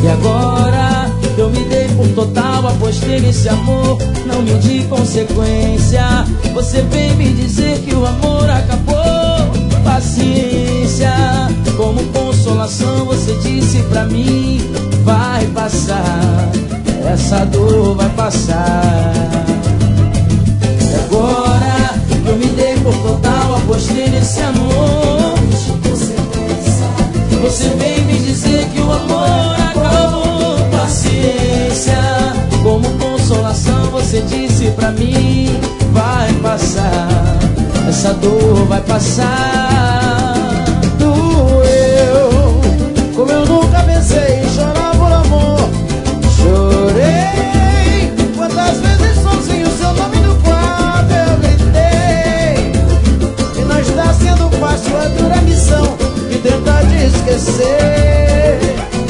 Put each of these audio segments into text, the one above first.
E agora eu me dei por total, apostei nesse amor, não medi consequência. Você vem me dizer que o amor acabou. Paciência, como consolação você disse pra mim: vai passar, essa dor vai passar. E agora eu me dei por total, apostei nesse amor. Você vem me dizer que o amor acabou. Paciência, como consolação você disse pra mim: vai passar, essa dor vai passar. Doeu, como eu nunca pensei em chorar por amor. Chorei, quantas vezes sozinho seu nome no quarto eu gritei. E não está sendo fácil a dura missão de tentar te esquecer.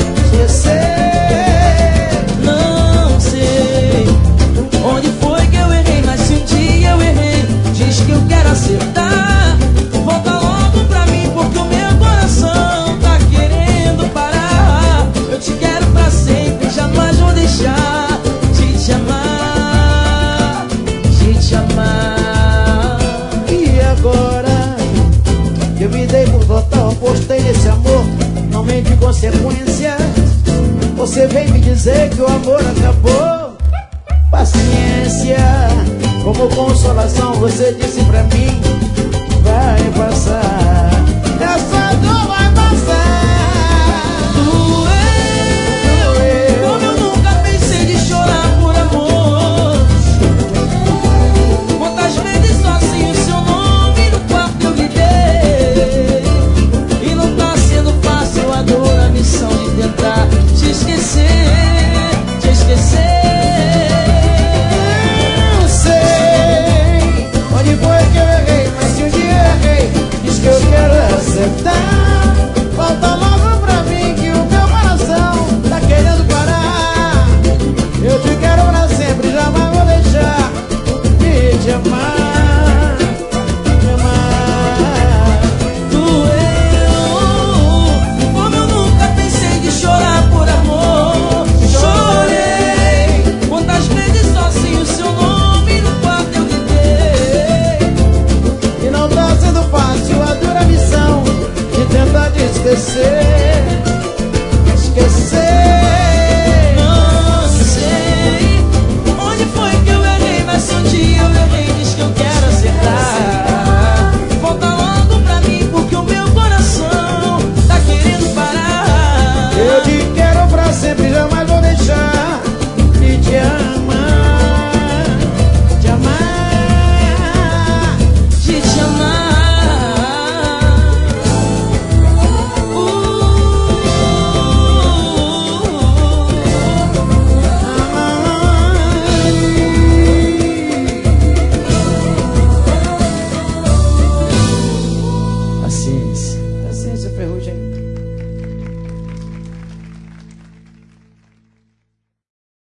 Não sei onde foi que eu errei, mas se um dia eu errei, diz que eu quero acertar. Volta logo pra mim, porque o meu coração tá querendo parar. Eu te quero pra sempre, jamais vou deixar de te amar, de te amar. E agora eu me dei por total, apostei nesse amor, não mente consequência. Você vem me dizer que o amor acabou. Paciência, como consolação você disse pra mim: vai passar, essa